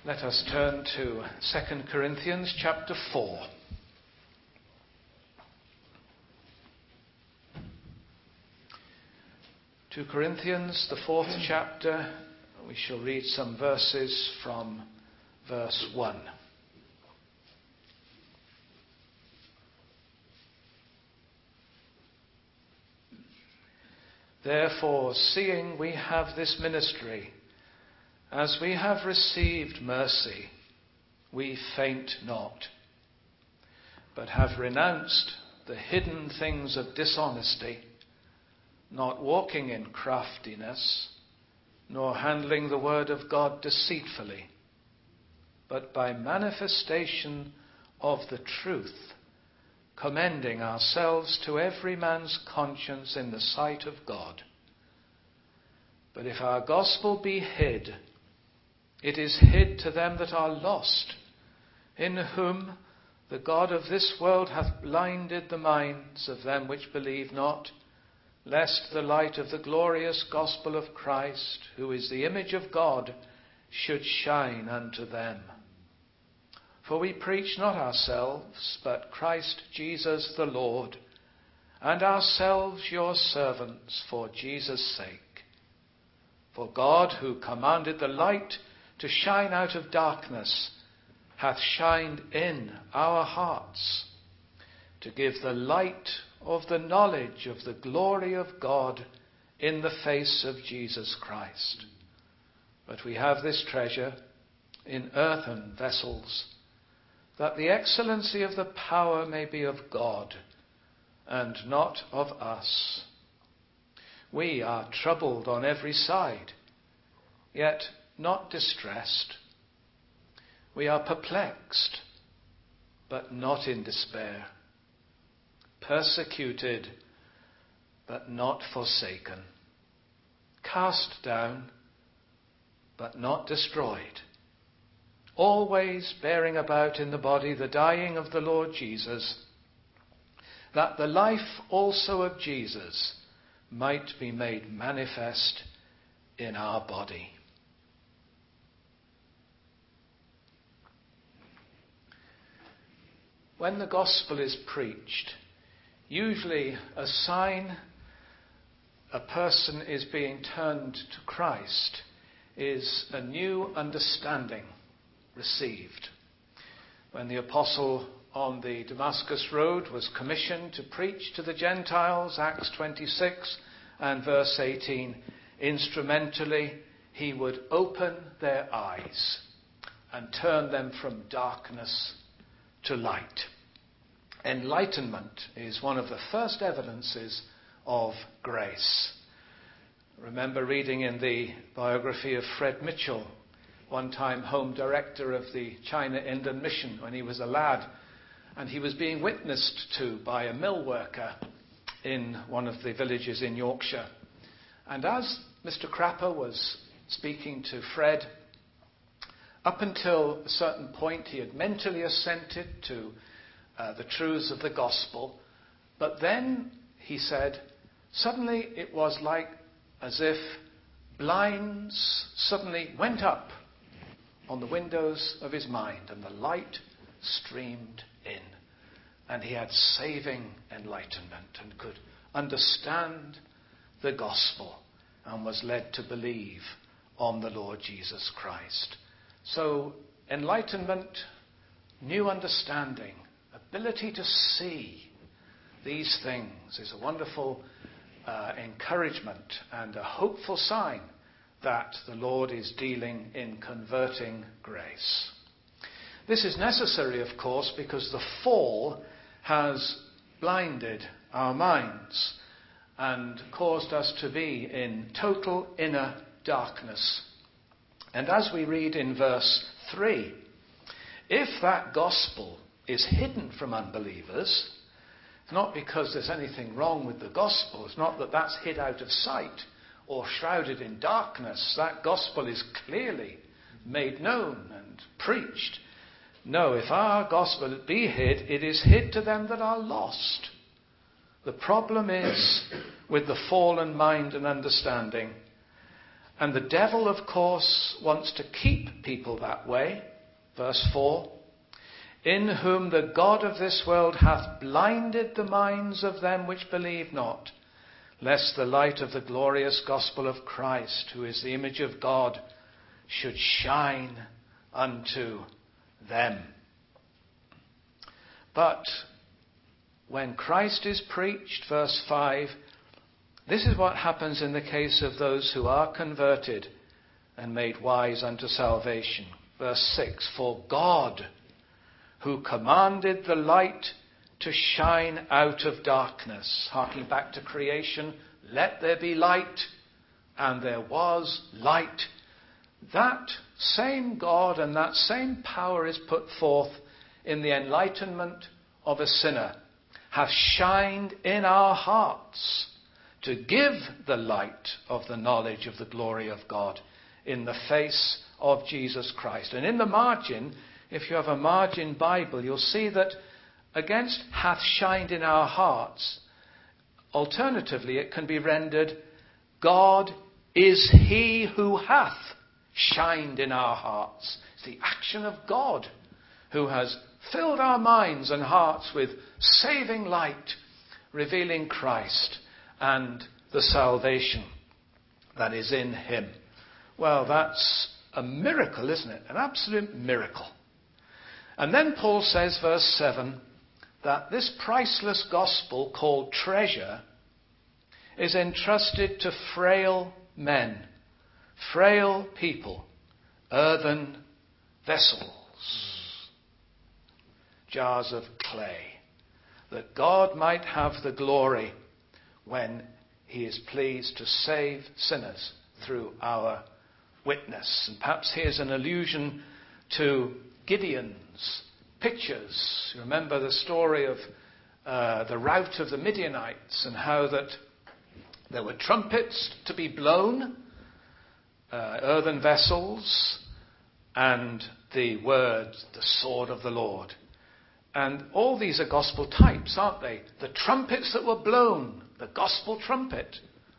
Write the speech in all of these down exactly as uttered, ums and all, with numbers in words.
Let us turn to Second Corinthians chapter four. Second Corinthians, the fourth chapter, we shall read some verses from verse one. Therefore, seeing we have this ministry, as we have received mercy, we faint not, but have renounced the hidden things of dishonesty, not walking in craftiness, nor handling the word of God deceitfully, but by manifestation of the truth, commending ourselves to every man's conscience in the sight of God. But if our gospel be hid, it is hid to them that are lost, in whom the God of this world hath blinded the minds of them which believe not, lest the light of the glorious gospel of Christ, who is the image of God, should shine unto them. For we preach not ourselves, but Christ Jesus the Lord, and ourselves your servants for Jesus' sake. For God, who commanded the light to shine out of darkness, hath shined in our hearts, to give the light of the knowledge of the glory of God in the face of Jesus Christ. But we have this treasure in earthen vessels, that the excellency of the power may be of God, and not of us. We are troubled on every side, yet not distressed. We are perplexed, but not in despair. Persecuted, but not forsaken. Cast down, but not destroyed. Always bearing about in the body the dying of the Lord Jesus, that the life also of Jesus might be made manifest in our body. When the gospel is preached, usually a sign a person is being turned to Christ is a new understanding received. When the apostle on the Damascus road was commissioned to preach to the Gentiles, Acts twenty-six and verse eighteen, instrumentally he would open their eyes and turn them from darkness to light. Enlightenment is one of the first evidences of grace. Remember reading in the biography of Fred Mitchell, one time home director of the China Inland Mission when he was a lad, and he was being witnessed to by a mill worker in one of the villages in Yorkshire. And as Mister Crapper was speaking to Fred, up until a certain point he had mentally assented to uh, the truths of the gospel, but then, he said, suddenly it was like as if blinds suddenly went up on the windows of his mind and the light streamed in, and he had saving enlightenment and could understand the gospel and was led to believe on the Lord Jesus Christ. So enlightenment, new understanding, ability to see these things is a wonderful uh, encouragement and a hopeful sign that the Lord is dealing in converting grace. This is necessary, of course, because the fall has blinded our minds and caused us to be in total inner darkness. And as we read in verse three, if that gospel is hidden from unbelievers, it's not because there's anything wrong with the gospel. It's not that that's hid out of sight or shrouded in darkness. That gospel is clearly made known and preached. No, if our gospel be hid, it is hid to them that are lost. The problem is with the fallen mind and understanding. And the devil, of course, wants to keep people that way. Verse four, in whom the God of this world hath blinded the minds of them which believe not, lest the light of the glorious gospel of Christ, who is the image of God, should shine unto them. But when Christ is preached, verse five, this is what happens in the case of those who are converted and made wise unto salvation. Verse six, for God, who commanded the light to shine out of darkness, harking back to creation, let there be light, and there was light. That same God and that same power is put forth in the enlightenment of a sinner, hath shined in our hearts to give the light of the knowledge of the glory of God in the face of Jesus Christ. And in the margin, if you have a margin Bible, you'll see that against hath shined in our hearts, alternatively it can be rendered, God is he who hath shined in our hearts. It's the action of God who has filled our minds and hearts with saving light, revealing Christ and the salvation that is in him. Well, that's a miracle, isn't it? An absolute miracle. And then Paul says, verse seven, that this priceless gospel called treasure is entrusted to frail men, frail people, earthen vessels, jars of clay, that God might have the glory when he is pleased to save sinners through our witness. And perhaps here's an allusion to Gideon's pictures. You remember the story of uh, the rout of the Midianites and how that there were trumpets to be blown, uh, earthen vessels, and the word, the sword of the Lord. And all these are gospel types, aren't they? The trumpets that were blown, the gospel trumpet,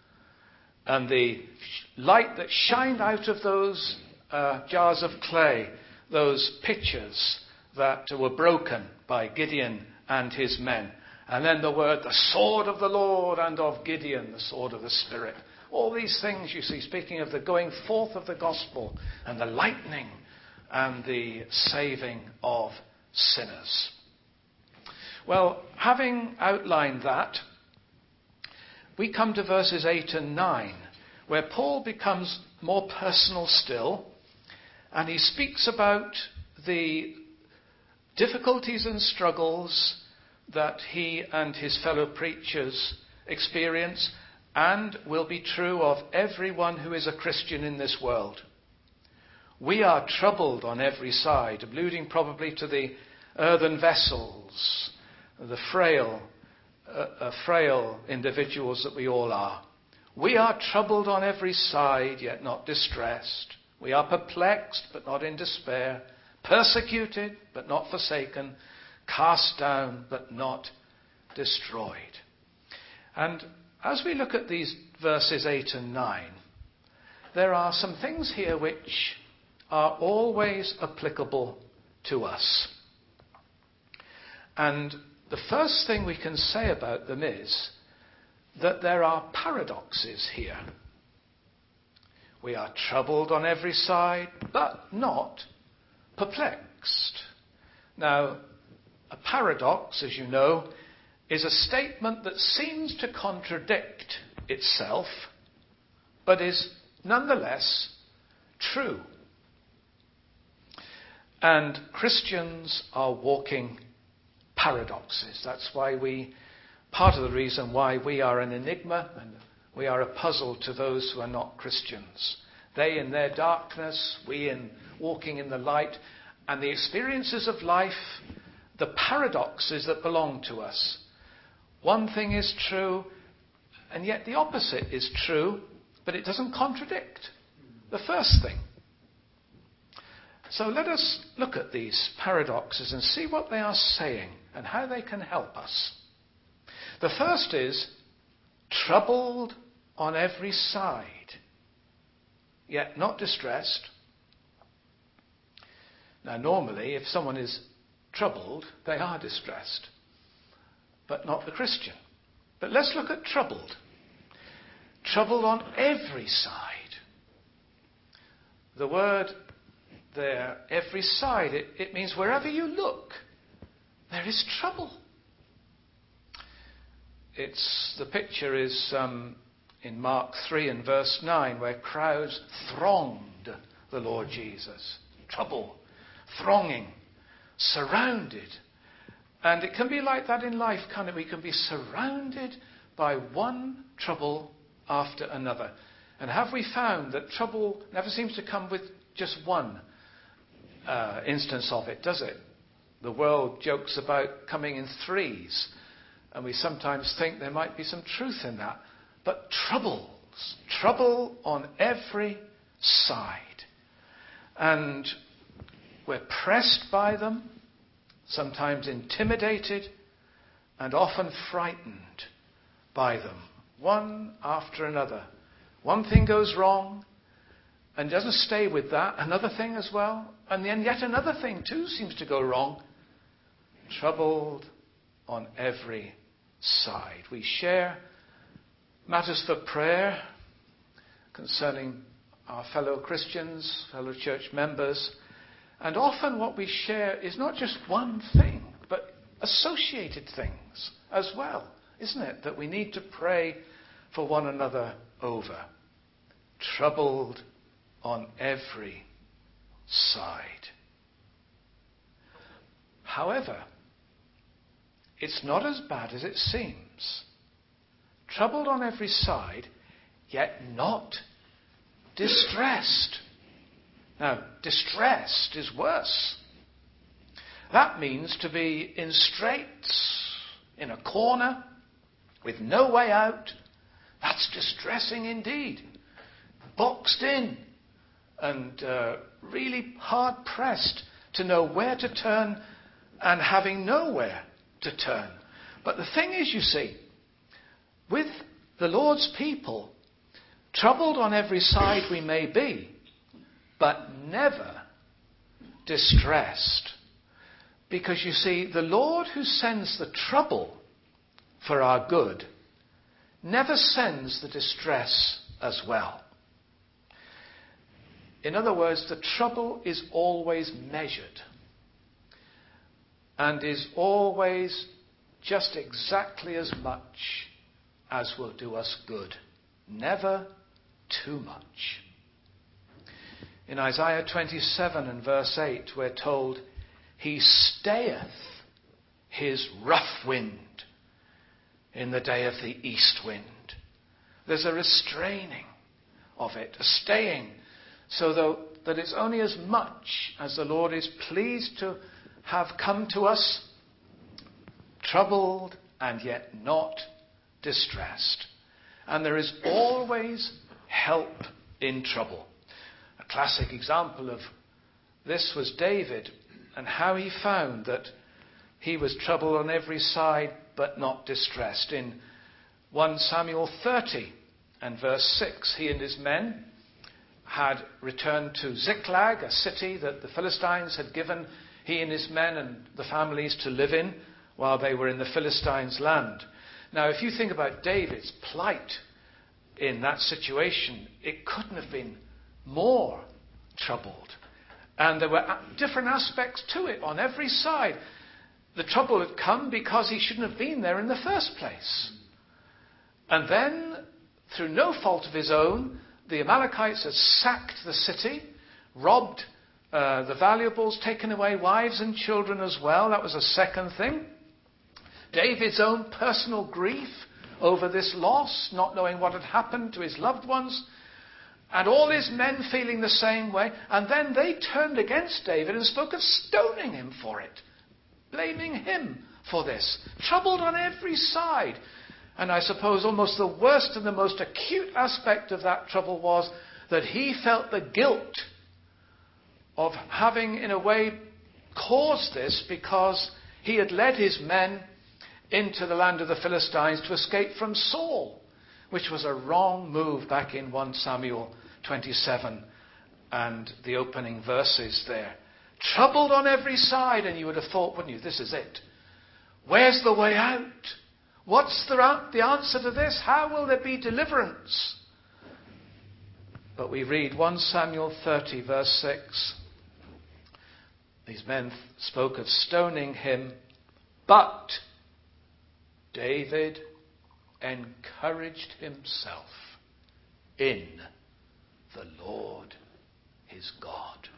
and the light that shined out of those uh, jars of clay, those pitchers that were broken by Gideon and his men. And then the word, the sword of the Lord, and of Gideon, the sword of the Spirit. All these things, you see, speaking of the going forth of the gospel and the lightning and the saving of sinners. Well, having outlined that, we come to verses eight and nine, where Paul becomes more personal still, and he speaks about the difficulties and struggles that he and his fellow preachers experience, and will be true of everyone who is a Christian in this world. We are troubled on every side, alluding probably to the earthen vessels, the frail, uh, uh, frail individuals that we all are. We are troubled on every side, yet not distressed. We are perplexed, but not in despair. Persecuted, but not forsaken. Cast down, but not destroyed. And as we look at these verses eight and nine, there are some things here which are always applicable to us. And the first thing we can say about them is that there are paradoxes here. We are troubled on every side, but not perplexed. Now, a paradox, as you know, is a statement that seems to contradict itself, but is nonetheless true. And Christians are walking paradoxes. That's why we, part of the reason why we are an enigma and we are a puzzle to those who are not Christians. They in their darkness, we in walking in the light, and the experiences of life, the paradoxes that belong to us. One thing is true, and yet the opposite is true, but it doesn't contradict the first thing. So let us look at these paradoxes and see what they are saying and how they can help us. The first is troubled on every side. yet not distressed. Now, normally, if someone is troubled, they are distressed, but not the Christian. But let's look at troubled. Troubled on every side. The word there, every side, it, it means wherever you look, there is trouble. It's the picture is um, in Mark three and verse nine, where crowds thronged the Lord Jesus. Trouble, thronging, surrounded. And it can be like that in life, can't it? We can be surrounded by one trouble after another. And have we found that trouble never seems to come with just one uh, instance of it, does it? The world jokes about coming in threes, and we sometimes think there might be some truth in that. But troubles, trouble on every side. And we're pressed by them, sometimes intimidated, and often frightened by them, one after another. One thing goes wrong, and doesn't stay with that. Another thing as well, and then yet another thing too seems to go wrong. Troubled on every side. We share matters for prayer concerning our fellow Christians, fellow church members, and often what we share is not just one thing, but associated things as well, isn't it? That we need to pray for one another over. Troubled on every side. However, it's not as bad as it seems. Troubled on every side, yet not distressed. Now, distressed is worse. That means to be in straits, in a corner, with no way out. That's distressing indeed. Boxed in and uh, really hard pressed to know where to turn and having nowhere to turn. But the thing is, you see, with the Lord's people, troubled on every side we may be, but never distressed. Because you see, the Lord who sends the trouble for our good never sends the distress as well. In other words, the trouble is always measured and is always just exactly as much as will do us good. Never too much. In Isaiah twenty-seven and verse eight, we're told, He stayeth His rough wind in the day of the east wind. There's a restraining of it, a staying, so though, that it's only as much as the Lord is pleased to have come to us, troubled and yet not distressed. And there is always help in trouble. A classic example of this was David, and how he found that he was troubled on every side but not distressed. In First Samuel thirty and verse six, he and his men had returned to Ziklag, a city that the Philistines had given he and his men and the families to live in while they were in the Philistines' land. Now, if you think about David's plight in that situation, it couldn't have been more troubled. And there were different aspects to it on every side. The trouble had come because he shouldn't have been there in the first place. And then, through no fault of his own, the Amalekites had sacked the city, robbed uh, the valuables, taken away wives and children as well. That was a second thing. David's own personal grief over this loss, not knowing what had happened to his loved ones, and all his men feeling the same way. And then they turned against David and spoke of stoning him for it, blaming him for this, troubled on every side. And I suppose almost the worst and the most acute aspect of that trouble was that he felt the guilt of having, in a way, caused this, because he had led his men into the land of the Philistines to escape from Saul, which was a wrong move back in First Samuel twenty-seven and the opening verses there. Troubled on every side, and you would have thought, wouldn't you, this is it. Where's the way out? What's the, the answer to this? How will there be deliverance? But we read First Samuel thirty, verse six. These men spoke of stoning him, but David encouraged himself in the Lord his God.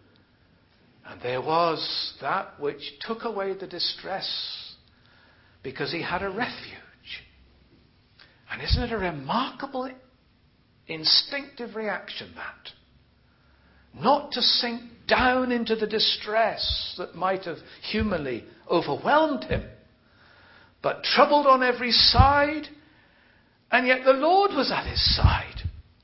And there was that which took away the distress, because he had a refuge. And isn't it a remarkable instinctive reaction, that? Not to sink down into the distress that might have humanly overwhelmed him, but troubled on every side, and yet the Lord was at his side.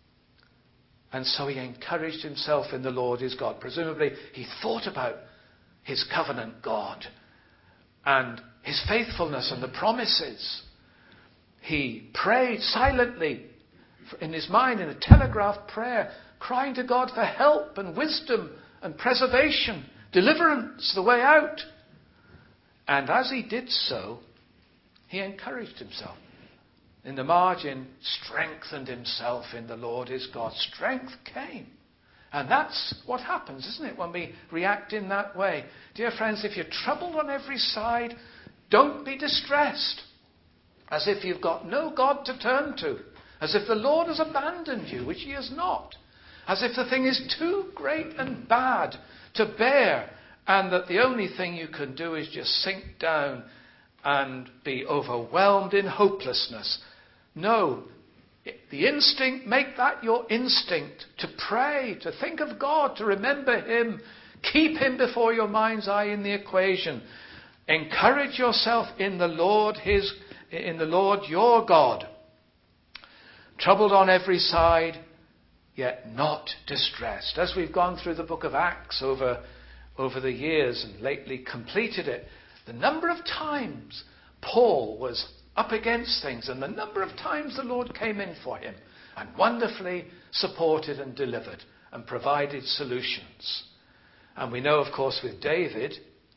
And so he encouraged himself in the Lord his God. Presumably he thought about his covenant God and his faithfulness and the promises. He prayed silently in his mind in a telegraphed prayer, crying to God for help and wisdom and preservation, deliverance, the way out. And as he did so, he encouraged himself. In the margin, strengthened himself in the Lord his God. Strength came. And that's what happens, isn't it, when we react in that way? Dear friends, if you're troubled on every side, don't be distressed. As if you've got no God to turn to. As if the Lord has abandoned you, which he has not. As if the thing is too great and bad to bear, and that the only thing you can do is just sink down and be overwhelmed in hopelessness. No, the instinct, make that your instinct, to pray, to think of God, to remember him, keep him before your mind's eye in the equation. Encourage yourself in the Lord his, in the Lord your God. Troubled on every side, yet not distressed. As we've gone through the book of Acts over, over the years and lately completed it, the number of times Paul was up against things, and the number of times the Lord came in for him and wonderfully supported and delivered and provided solutions. And we know, of course, with David,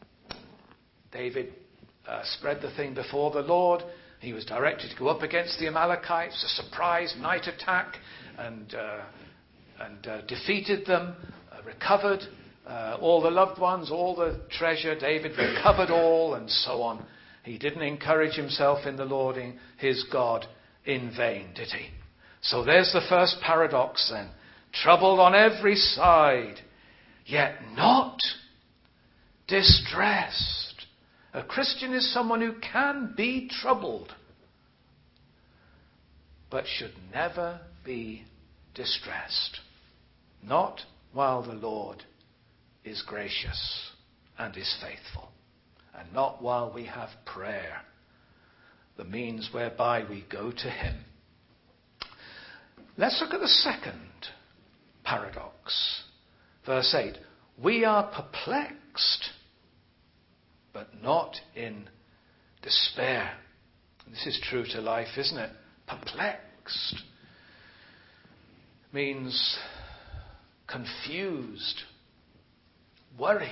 David uh, spread the thing before the Lord. He was directed to go up against the Amalekites, a surprise night attack, and, uh, and uh, defeated them, uh, recovered uh, all the loved ones, all the treasure. David recovered all, and so on. He didn't encourage himself in the Lord, in his God, in vain, did he? So there's the first paradox then. Troubled on every side, yet not distressed. A Christian is someone who can be troubled, but should never be distressed. Not while the Lord is gracious and is faithful. And not while we have prayer, the means whereby we go to him. Let's look at the second paradox. Verse eight. We are perplexed, but not in despair. This is true to life, isn't it? Perplexed means confused, worried.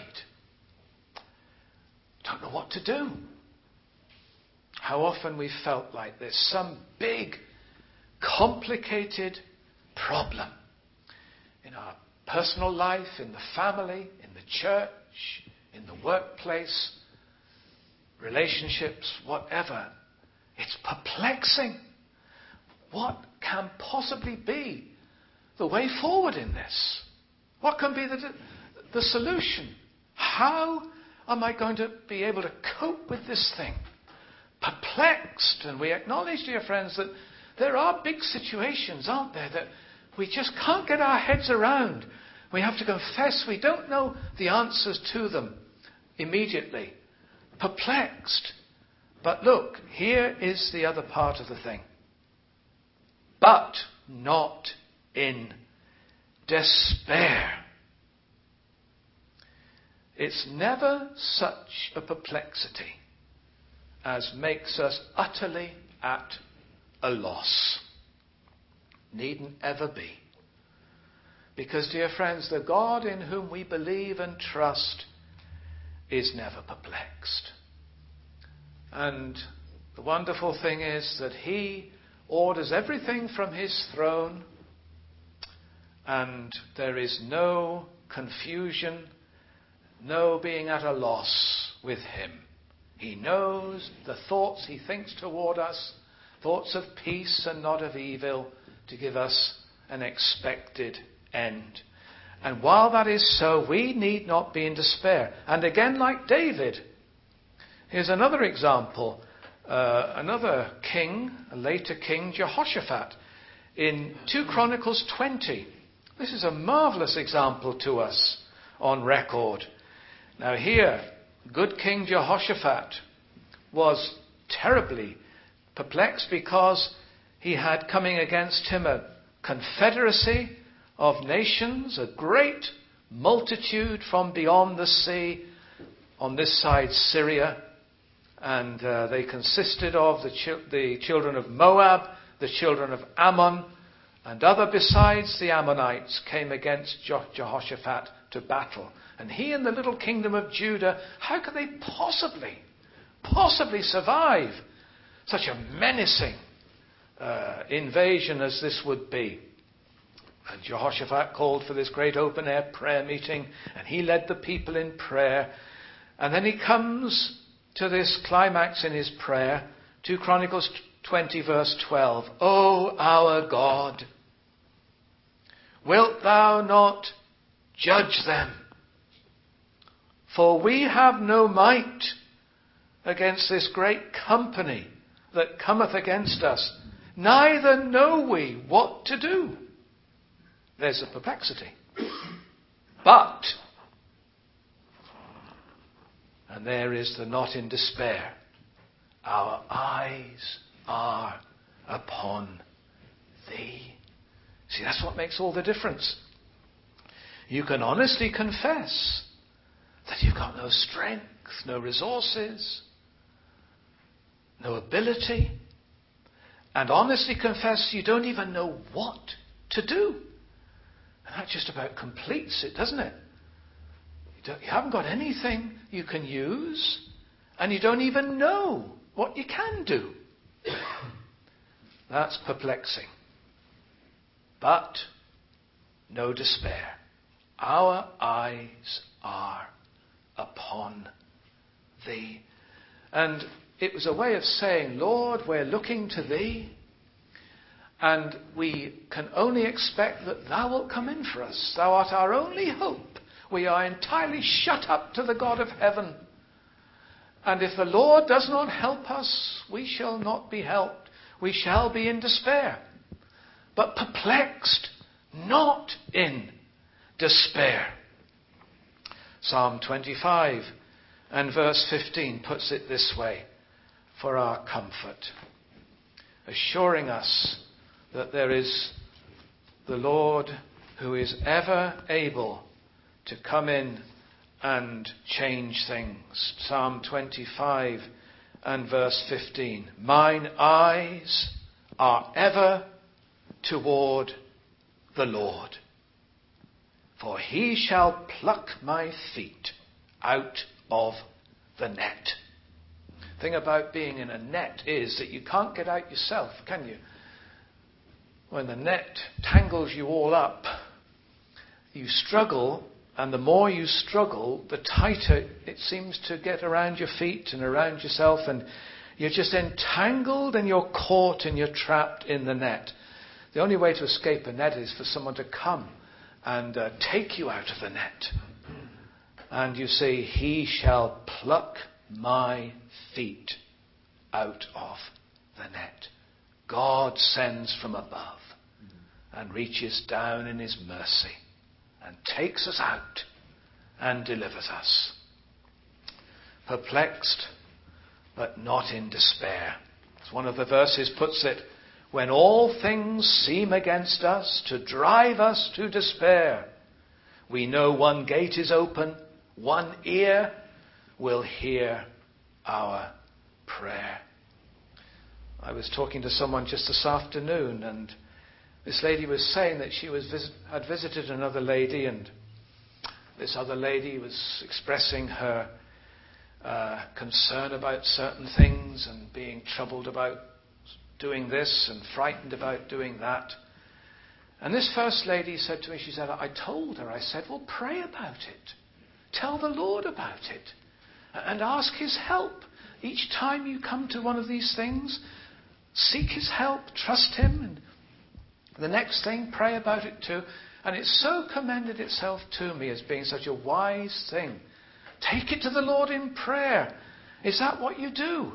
Don't know what to do. How often we felt like there's some big, complicated problem in our personal life, in the family, in the church, in the workplace, relationships, whatever. It's perplexing. What can possibly be the way forward in this? What can be the, the solution? How am I going to be able to cope with this thing? Perplexed. And we acknowledge, dear friends, that there are big situations, aren't there, that we just can't get our heads around. We have to confess we don't know the answers to them immediately. Perplexed. But look, here is the other part of the thing. But not in despair. It's never such a perplexity as makes us utterly at a loss. Needn't ever be. Because, dear friends, the God in whom we believe and trust is never perplexed. And the wonderful thing is that he orders everything from his throne, and there is no confusion, no being at a loss with him. He knows the thoughts he thinks toward us, thoughts of peace and not of evil, to give us an expected end. And while that is so, we need not be in despair. And again, like David, here's another example. Uh, another king, a later king, Jehoshaphat, in Second Chronicles twenty. This is a marvelous example to us on record. Now here, good King Jehoshaphat was terribly perplexed because he had coming against him a confederacy of nations, a great multitude from beyond the sea, on this side Syria, and uh, they consisted of the, chi- the children of Moab, the children of Ammon, and other besides the Ammonites came against Je- Jehoshaphat to battle. And he and the little kingdom of Judah, how could they possibly, possibly survive such a menacing uh, invasion as this would be? And Jehoshaphat called for this great open-air prayer meeting, and he led the people in prayer. And then he comes to this climax in his prayer, Second Chronicles twenty verse twelve. O our God, wilt thou not judge them? For we have no might against this great company that cometh against us, neither know we what to do. There's a perplexity. But, and there is the not in despair, our eyes are upon thee. See, that's what makes all the difference. You can honestly confess that you've got no strength, no resources, no ability, and honestly confess you don't even know what to do. And that just about completes it, doesn't it? You, don't, you haven't got anything you can use, and you don't even know what you can do. That's perplexing. But no despair. Our eyes are upon thee. And it was a way of saying, Lord, we're looking to thee, and we can only expect that thou wilt come in for us. Thou art our only hope. We are entirely shut up to the God of heaven. And if the Lord does not help us, we shall not be helped. We shall be in despair. But perplexed, not in despair. Psalm twenty-five and verse fifteen puts it this way, for our comfort, assuring us that there is the Lord who is ever able to come in and change things. Psalm twenty-five and verse fifteen. Mine eyes are ever toward the Lord, for he shall pluck my feet out of the net. The thing about being in a net is that you can't get out yourself, can you? When the net tangles you all up, you struggle, and the more you struggle, the tighter it seems to get around your feet and around yourself, and you're just entangled and you're caught and you're trapped in the net. The only way to escape a net is for someone to come and uh, take you out of the net. And you say, he shall pluck my feet out of the net. God sends from above and reaches down in his mercy and takes us out and delivers us. Perplexed, but not in despair. As one of the verses puts it, when all things seem against us to drive us to despair, we know one gate is open, one ear will hear our prayer. I was talking to someone just this afternoon, and this lady was saying that she was visit, had visited another lady, and this other lady was expressing her uh, concern about certain things and being troubled about doing this and frightened about doing that. And this first lady said to me, she said, I told her, I said, well, pray about it. Tell the Lord about it. And ask his help. Each time you come to one of these things, seek his help, trust him. And the next thing, pray about it too. And it so commended itself to me as being such a wise thing. Take it to the Lord in prayer. Is that what you do?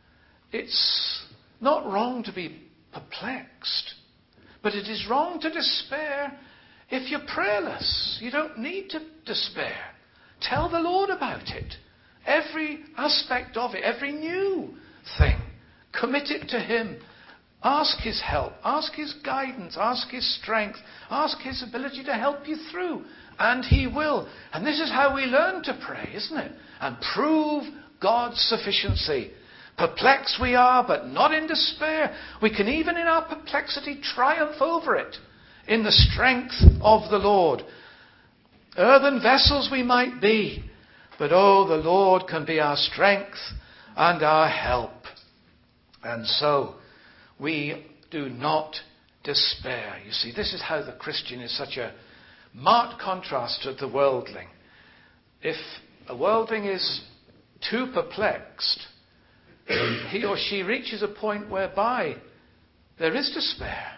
It's not wrong to be perplexed. But it is wrong to despair if you're prayerless. You don't need to despair. Tell the Lord about it. Every aspect of it, every new thing. Commit it to him. Ask his help. Ask his guidance. Ask his strength. Ask his ability to help you through. And he will. And this is how we learn to pray, isn't it? And prove God's sufficiency. Perplexed we are, but not in despair. We can even in our perplexity triumph over it in the strength of the Lord. Earthen vessels we might be, but oh, the Lord can be our strength and our help. And so we do not despair. You see, this is how the Christian is such a marked contrast to the worldling. If a worldling is too perplexed, he or she reaches a point whereby there is despair.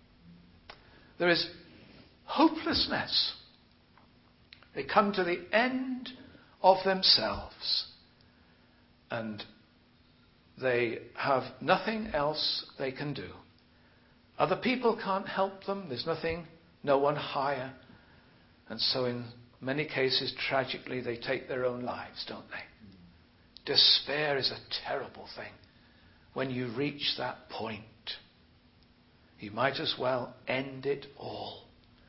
There is hopelessness. They come to the end of themselves. And they have nothing else they can do. Other people can't help them. There's nothing, no one higher. And so in many cases, tragically, they take their own lives, don't they? Despair is a terrible thing. When you reach that point, you might as well end it all.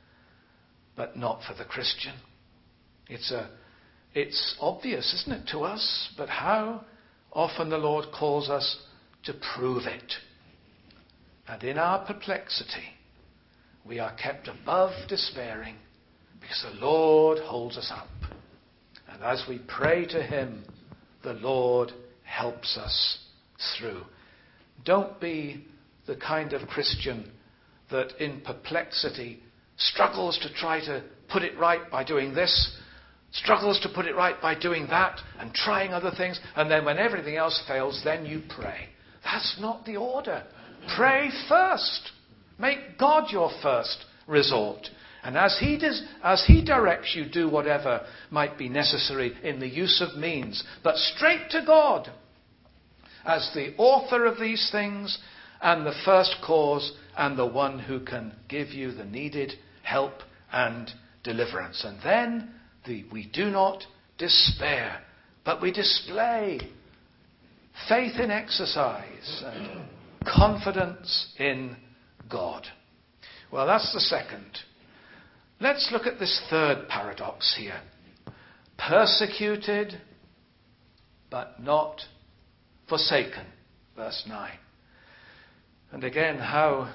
But not for the Christian. It's a, it's obvious, isn't it, to us? But how often the Lord calls us to prove it. And in our perplexity, we are kept above despairing because the Lord holds us up. And as we pray to him, the Lord helps us through. Don't be the kind of Christian that in perplexity struggles to try to put it right by doing this, struggles to put it right by doing that, and trying other things, and then when everything else fails, then you pray. That's not the order. Pray first. Make God your first resort. And as he does, as he directs you, do whatever might be necessary in the use of means. But straight to God as the author of these things and the first cause and the one who can give you the needed help and deliverance. And then the, we do not despair, but we display faith in exercise and confidence in God. Well, that's the second. Let's look at this third paradox here. Persecuted, but not forsaken. Verse nine. And again, how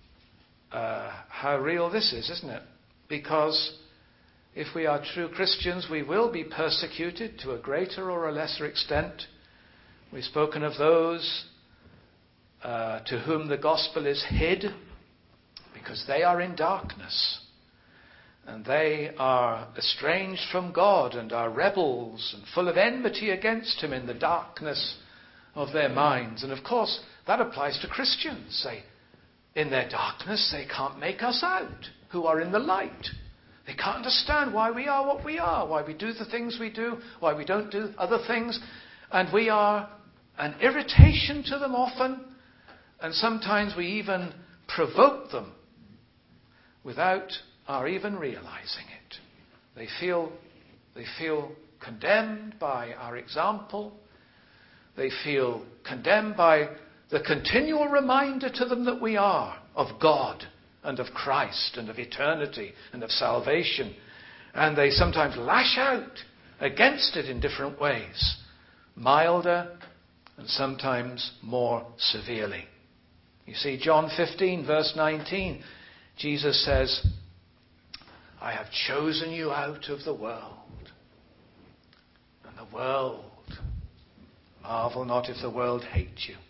uh, how real this is, isn't it? Because if we are true Christians, we will be persecuted to a greater or a lesser extent. We've spoken of those uh, to whom the gospel is hid because they are in darkness. And they are estranged from God and are rebels and full of enmity against him in the darkness of their minds. And of course, that applies to Christians. They, in their darkness, they can't make us out who are in the light. They can't understand why we are what we are, why we do the things we do, why we don't do other things. And we are an irritation to them often. And sometimes we even provoke them without are even realizing it. They feel, they feel condemned by our example. They feel condemned by the continual reminder to them that we are of God and of Christ and of eternity and of salvation. And they sometimes lash out against it in different ways, milder and sometimes more severely. You see, John fifteen, verse nineteen, Jesus says, I have chosen you out of the world. And the world, marvel not if the world hate you.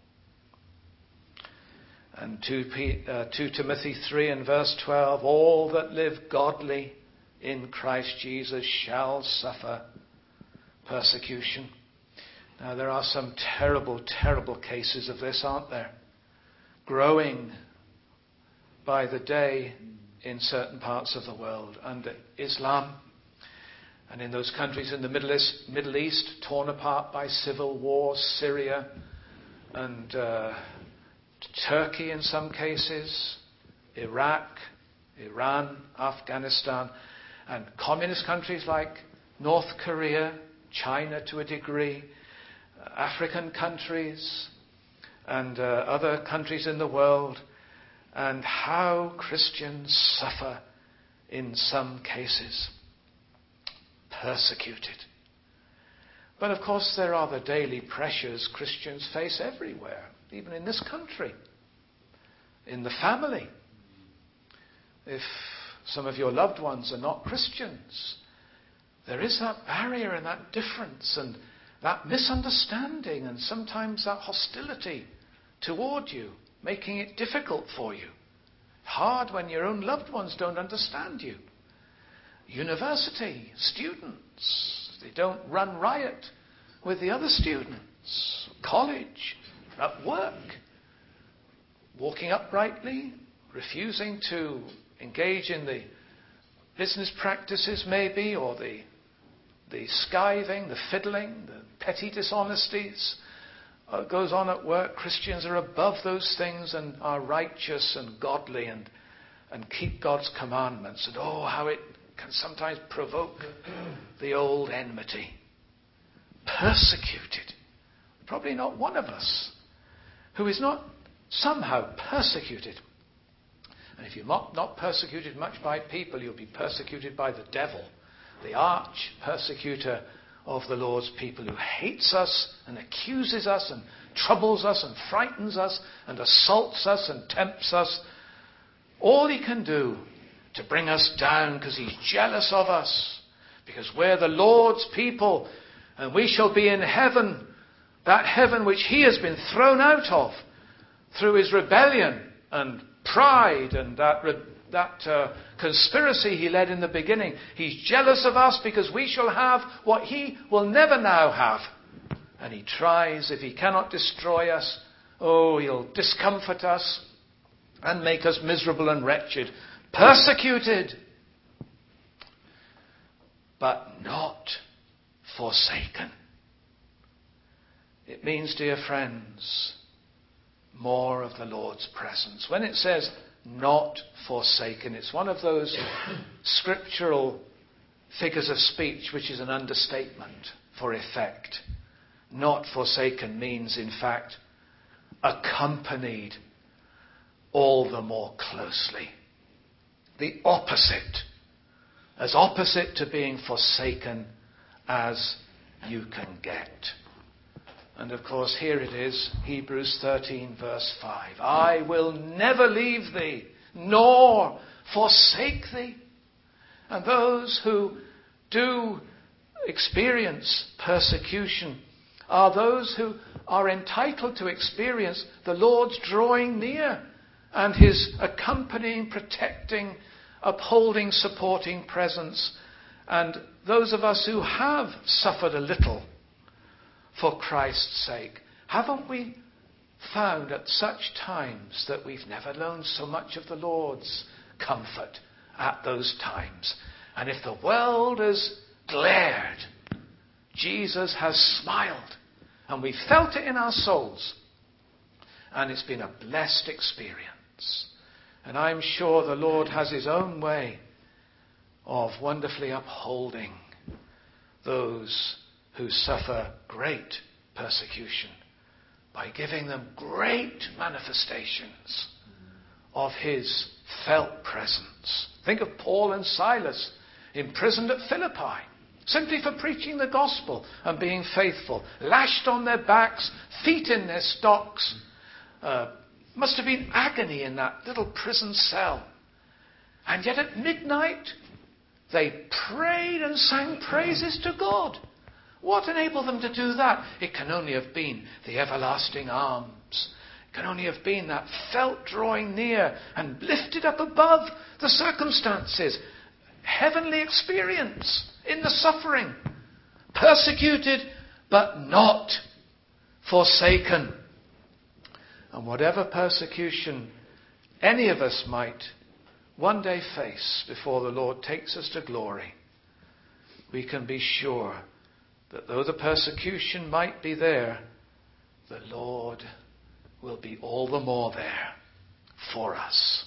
And two Timothy three and verse twelve, all that live godly in Christ Jesus shall suffer persecution. Now there are some terrible, terrible cases of this, aren't there? Growing by the day in certain parts of the world under Islam. And in those countries in the Middle East, Middle East torn apart by civil war, Syria and uh, Turkey in some cases, Iraq, Iran, Afghanistan, and communist countries like North Korea, China to a degree, uh, African countries, and uh, other countries in the world, and how Christians suffer in some cases. Persecuted. But of course there are the daily pressures Christians face everywhere, even in this country, in the family. If some of your loved ones are not Christians, there is that barrier and that difference and that misunderstanding and sometimes that hostility toward you, making it difficult for you. Hard when your own loved ones don't understand you. University students, they don't run riot with the other students. College, at work, walking uprightly, refusing to engage in the business practices maybe, or the the skiving, the fiddling, the petty dishonesties uh, goes on at work. Christians are above those things and are righteous and godly and and keep God's commandments. And oh, how it can sometimes provoke the old enmity. Persecuted. Probably not one of us who is not somehow persecuted. And if you're not, not persecuted much by people, you'll be persecuted by the devil, the arch persecutor of the Lord's people, who hates us and accuses us and troubles us and frightens us and assaults us and tempts us. All he can do to bring us down because he's jealous of us, because we're the Lord's people and we shall be in heaven, that heaven which he has been thrown out of through his rebellion and pride and that re- that uh, conspiracy he led in the beginning. He's jealous of us because we shall have what he will never now have. And he tries, if he cannot destroy us, oh, he'll discomfort us and make us miserable and wretched. Persecuted, but not forsaken. It means, dear friends, more of the Lord's presence. When it says not forsaken, it's one of those scriptural figures of speech which is an understatement for effect. Not forsaken means, in fact, accompanied all the more closely. The opposite. As opposite to being forsaken as you can get. And of course, here it is, Hebrews thirteen verse five. I will never leave thee, nor forsake thee. And those who do experience persecution are those who are entitled to experience the Lord's drawing near and his accompanying, protecting, upholding, supporting presence. And those of us who have suffered a little for Christ's sake, haven't we found at such times that we've never known so much of the Lord's comfort at those times? And if the world has glared, Jesus has smiled, and we felt it in our souls, and it's been a blessed experience. And I'm sure the Lord has his own way of wonderfully upholding those who suffer great persecution by giving them great manifestations of his felt presence. Think of Paul and Silas imprisoned at Philippi simply for preaching the gospel and being faithful, lashed on their backs, feet in their stocks. Uh, must have been agony in that little prison cell And yet at midnight, they prayed and sang praises to God. What enabled them to do that? It can only have been the everlasting arms. It can only have been that felt drawing near and lifted up above the circumstances. Heavenly experience in the suffering. Persecuted, but not forsaken. And whatever persecution any of us might one day face before the Lord takes us to glory, we can be sure that though the persecution might be there, the Lord will be all the more there for us.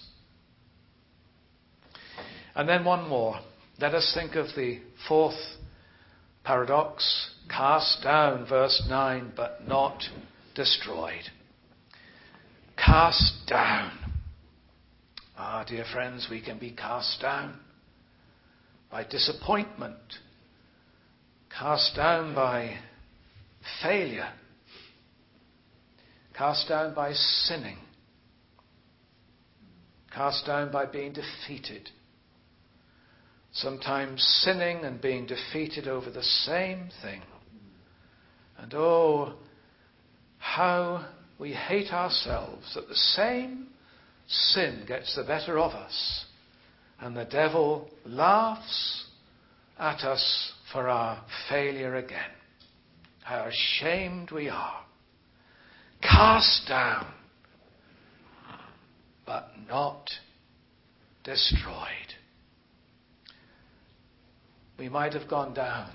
And then one more. Let us think of the fourth paradox. Cast down, verse nine, but not destroyed. Cast down. Ah, dear friends, we can be cast down by disappointment, cast down by failure, cast down by sinning, cast down by being defeated. Sometimes sinning and being defeated over the same thing. And oh, how we hate ourselves that the same sin gets the better of us, and the devil laughs at us for our failure again. How ashamed we are. Cast down, but not destroyed. We might have gone down,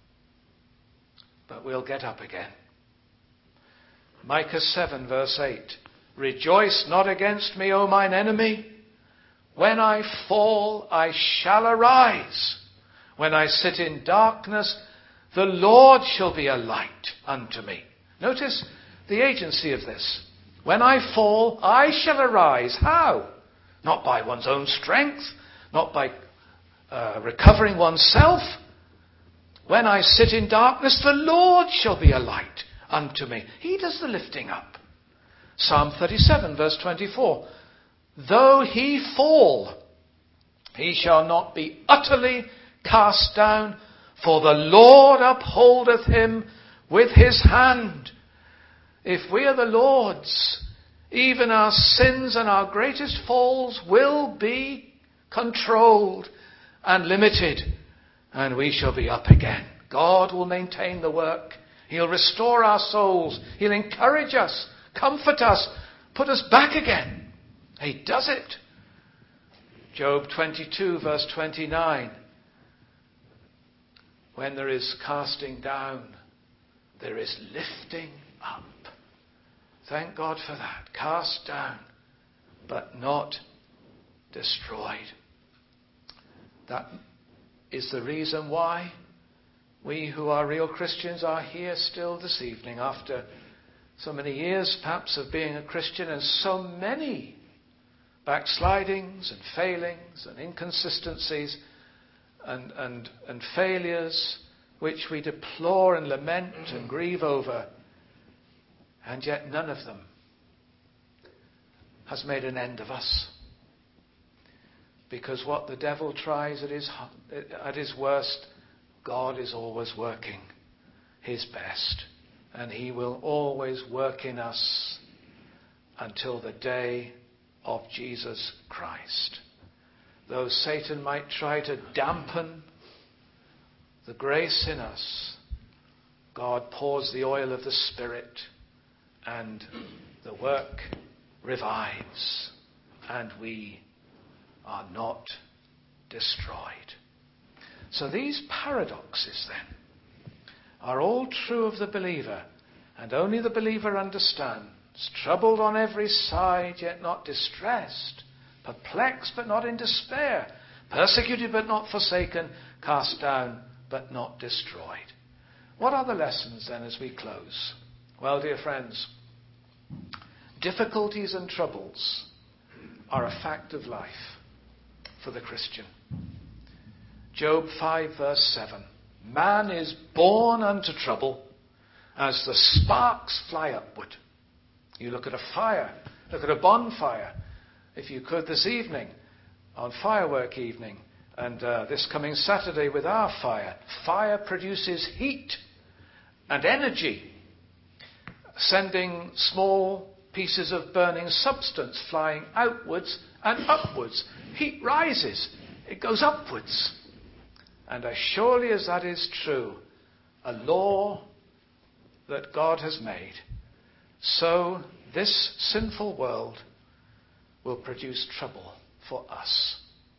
but we'll get up again. Micah seven verse eight. Rejoice not against me, O mine enemy. When I fall, I shall arise. When I sit in darkness, the Lord shall be a light unto me. Notice the agency of this. When I fall, I shall arise. How? Not by one's own strength, not by uh, recovering oneself. When I sit in darkness, the Lord shall be a light unto me. He does the lifting up. Psalm thirty-seven verse twenty-four. Though he fall, he shall not be utterly cast down, for the Lord upholdeth him with his hand. If we are the Lord's, even our sins and our greatest falls will be controlled and limited, and we shall be up again. God will maintain the work. He'll restore our souls. He'll encourage us, comfort us, put us back again. He does it. Job twenty-two verse twenty-nine. When there is casting down, there is lifting up. Thank God for that. Cast down, but not destroyed. That is the reason why we who are real Christians are here still this evening, after so many years perhaps of being a Christian, and so many backslidings and failings and inconsistencies and, and, and failures which we deplore and lament and grieve over. And yet none of them has made an end of us. Because what the devil tries at his, at his worst, God is always working his best. And he will always work in us until the day of Jesus Christ. Though Satan might try to dampen the grace in us, God pours the oil of the Spirit, and the work revives, and we are not destroyed. So these paradoxes then are all true of the believer, and only the believer understands. Troubled on every side, yet not distressed. Perplexed, but not in despair. Persecuted, but not forsaken. Cast down, but not destroyed. What are the lessons then as we close? Well, dear friends, difficulties and troubles are a fact of life for the Christian. Job five verse seven. Man is born unto trouble as the sparks fly upward. You look at a fire, look at a bonfire, if you could this evening, on firework evening, and uh, this coming Saturday with our fire. Fire produces heat and energy, sending small pieces of burning substance flying outwards and upwards. Heat rises, it goes upwards. And as surely as that is true, a law that God has made, so this sinful world will produce trouble for us.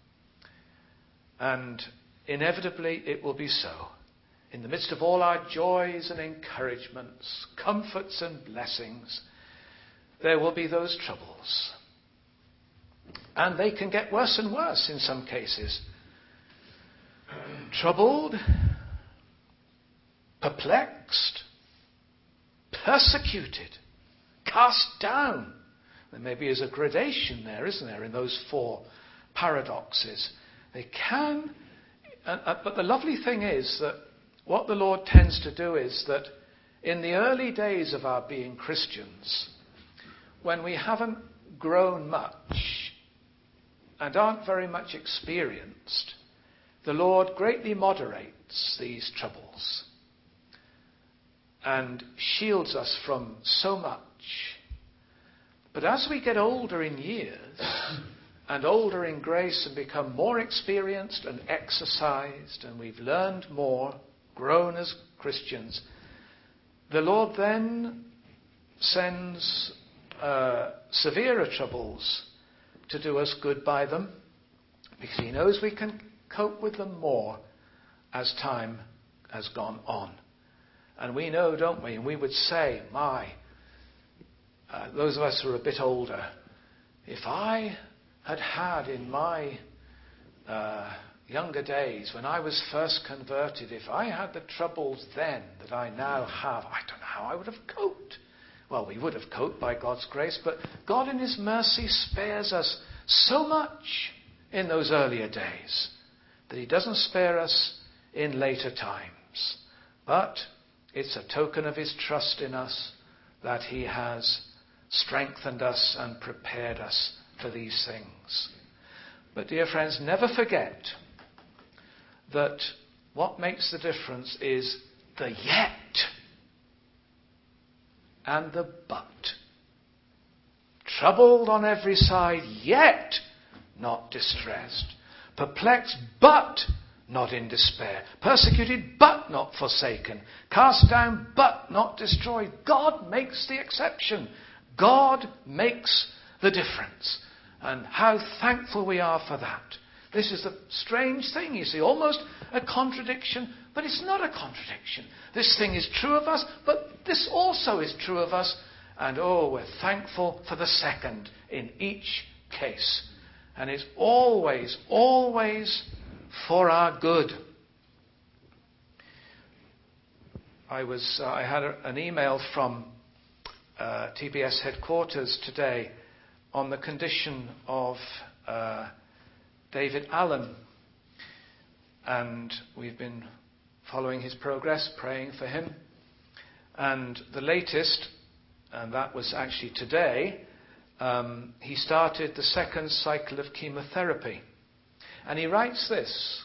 And inevitably it will be so. In the midst of all our joys and encouragements, comforts and blessings, there will be those troubles. And they can get worse and worse in some cases. Troubled, perplexed, persecuted, cast down. There maybe is a gradation there, isn't there, in those four paradoxes. They can, uh, but the lovely thing is that what the Lord tends to do is that in the early days of our being Christians, when we haven't grown much and aren't very much experienced, the Lord greatly moderates these troubles and shields us from so much. But as we get older in years and older in grace and become more experienced and exercised, and we've learned more, grown as Christians, the Lord then sends uh, severer troubles to do us good by them, because he knows we can cope with them more as time has gone on. And we know, don't we? And we would say, my, uh, those of us who are a bit older, if I had had in my uh, younger days, when I was first converted, if I had the troubles then that I now have, I don't know how I would have coped. Well, we would have coped by God's grace, but God in his mercy spares us so much in those earlier days that he doesn't spare us in later times. But it's a token of his trust in us that he has strengthened us and prepared us for these things. But dear friends, never forget that what makes the difference is the yet and the but. Troubled on every side, yet not distressed. Perplexed, but not in despair. Persecuted, but not forsaken. Cast down, but not destroyed. God makes the exception. God makes the difference. And how thankful we are for that. This is the strange thing, you see, almost a contradiction, but it's not a contradiction. This thing is true of us, but this also is true of us. And oh, we're thankful for the second in each case. And it's always, always for our good. I was, uh, I had a, an email from uh, T B S headquarters today on the condition of uh, David Allen. And we've been following his progress, praying for him. And the latest, and that was actually today, um, he started the second cycle of chemotherapy. And he writes this: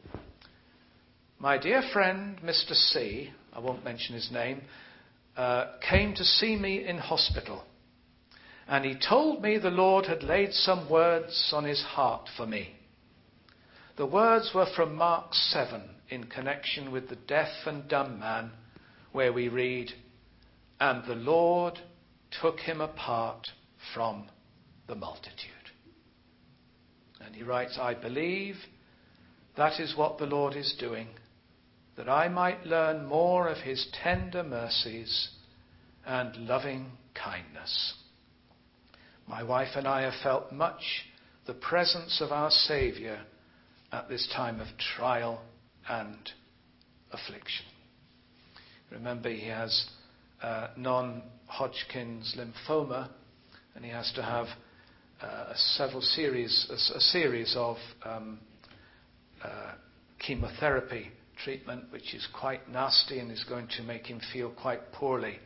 my dear friend, Mister C, I won't mention his name, uh, came to see me in hospital. And he told me the Lord had laid some words on his heart for me. The words were from Mark seven, in connection with the deaf and dumb man, where we read, and the Lord took him apart from the multitude. And he writes, I believe that is what the Lord is doing, that I might learn more of his tender mercies and loving kindness. My wife and I have felt much the presence of our Saviour at this time of trial and affliction. Remember, he has uh, non-Hodgkin's lymphoma, and he has to have uh, several series, a, a series of um, uh, chemotherapy treatment, which is quite nasty and is going to make him feel quite poorly.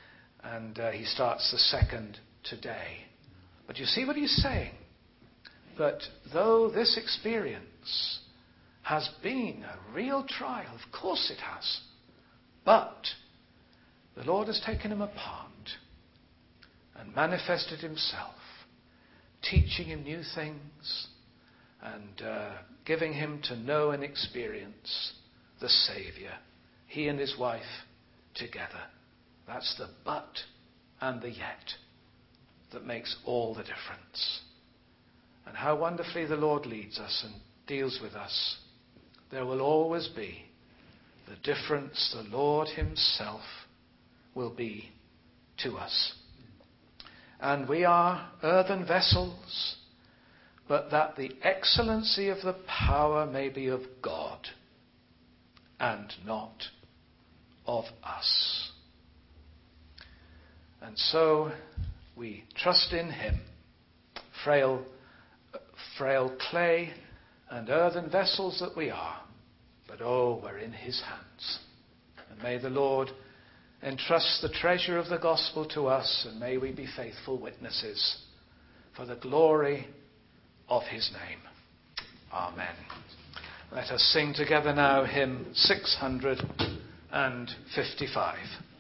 And uh, he starts the second today. But you see what he's saying? But though this experience has been a real trial, of course it has, but the Lord has taken him apart and manifested himself, teaching him new things and uh, giving him to know and experience the Saviour, he and his wife together. That's the but and the yet that makes all the difference. And how wonderfully the Lord leads us and deals with us. There will always be the difference the Lord himself will be to us. And we are earthen vessels, but that the excellency of the power may be of God and not of us. And so we trust in him, frail, frail clay and earthen vessels that we are, but oh, we're in his hands. And may the Lord entrust the treasure of the gospel to us, and may we be faithful witnesses for the glory of his name. Amen. Let us sing together now hymn six hundred fifty-five.